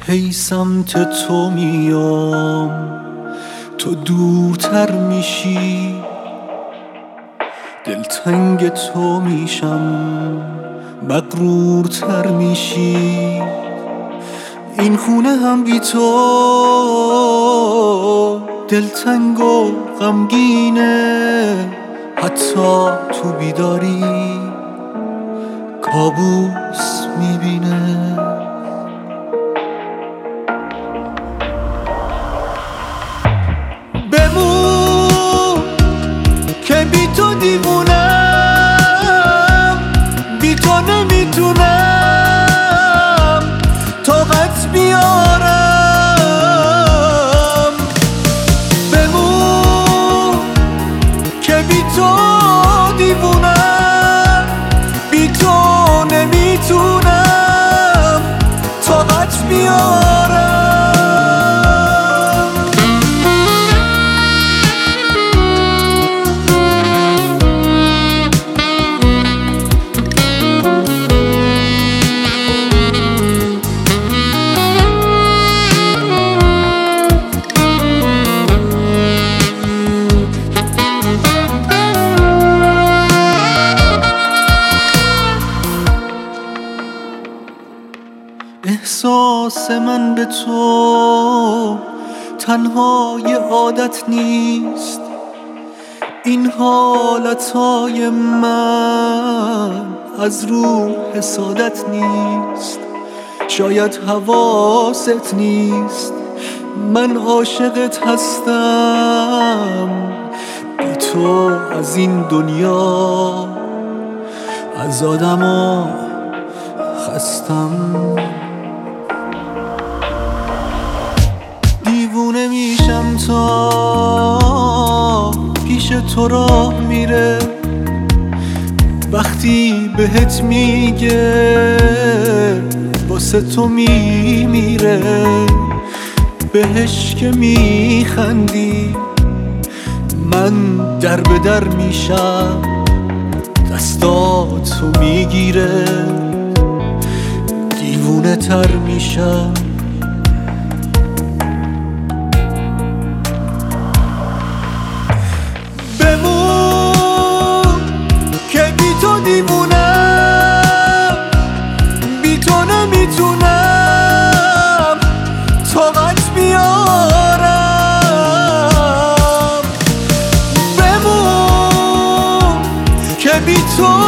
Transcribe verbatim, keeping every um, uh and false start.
هی سمت تو میام، تو دورتر میشی، دلتنگ تو میشم، مغرورتر میشی. این خونه هم بی تو دلتنگ و غمگینه، حتی تو بیداری کابوس میبینه. بمون که بی تو دیوونم، بی تو نمیتونم طاقت بیارم. بمون که بی تو دیوونم، بی تو نمیتونم طاقت بیارم. احساس من به تو تنها یه عادت نیست، این حالتهای من از روح حسادت نیست. شاید حواست نیست من عاشقت هستم، بی تو از این دنیا از آدما خستم. دیوونه میشم تا پیش تو راه میره، وقتی بهت میگه واسه تو میمیره. بهش که میخندی من در به در میشم، دستاتو میگیره دیوونه تر میشم. دیوونم، بی تو نمیتونم طاقت بیارم. بمون که بی تو